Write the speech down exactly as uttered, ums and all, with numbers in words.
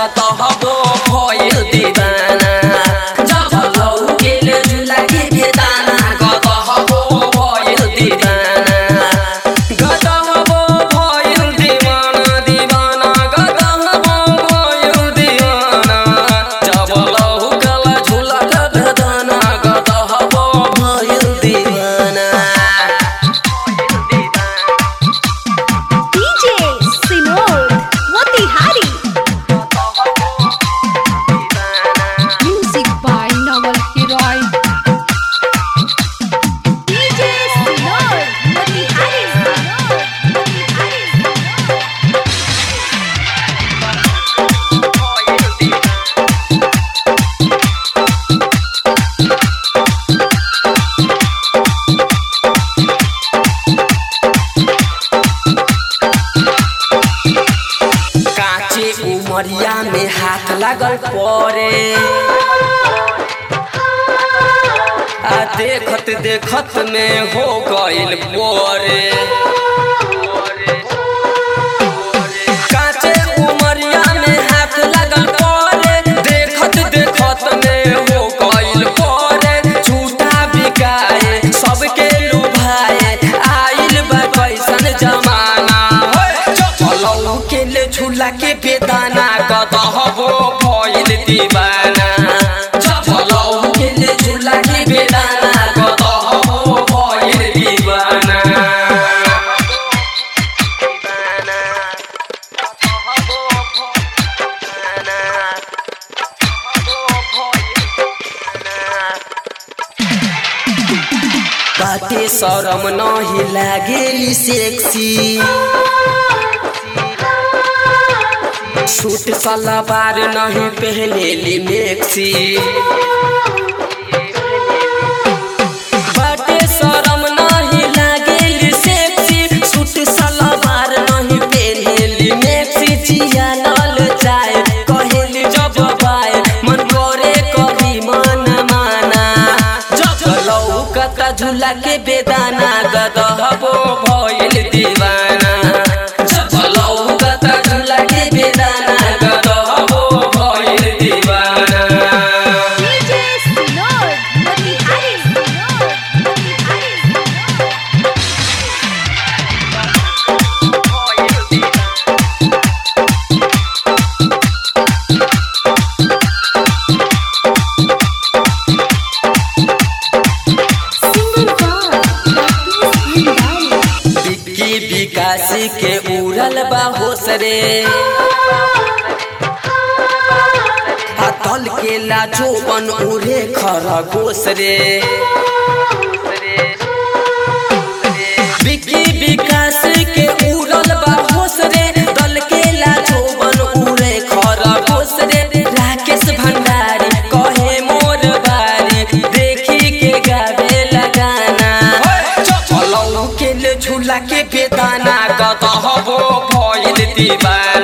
गतहबो भइल दीवाना जब लौकेल झुला के बेदाना गतहबो भइल दीवाना गतहबो भइल दीवाना दीवाना गतहबो भइल दीवाना जब लौकेल झुला के बेदाना गतहबो भइल दीवाना। उमरिया में हाथ लागल परे आ देखत देखत में हो गइल बोरे काचे उमरिया में हाथ लागल परे देखत देखत में हो गइल बोरे झूठा बिकाए सबके लुभाए आइल बा कैसन जमाना चलो के ले झूला के बेदाना गतहबो भइल दीवाना चलो के ले झूला के बेदाना गतहबो भइल दीवाना। बाटे शरम नहीं लागेली सेक्सी सूट सलवार नहीं पहनेली मैक्सी बाटे शरम नहीं लागेली सेक्सी सूट सलवार नहीं पहनेली मैक्सी जिया लाल जाए कहेली जब बाए मन करे कभी मन माना जब लौकता झूला के बेदाना गतहबो भइल दीवाना जब लौकता झूला के बेदाना विकासी के उड़ल बा होश रे हाथल के लाजो बन उड़े खरगोश रे विकी विकास के उड़ल बा होश रे दल के लाजो बन उड़े खरगोश रे राकेश भंडारी कहे मोर बारी देखी के गावे लगाना चलो के ले झूला के बेदाना गतहबो भइल दीवाना।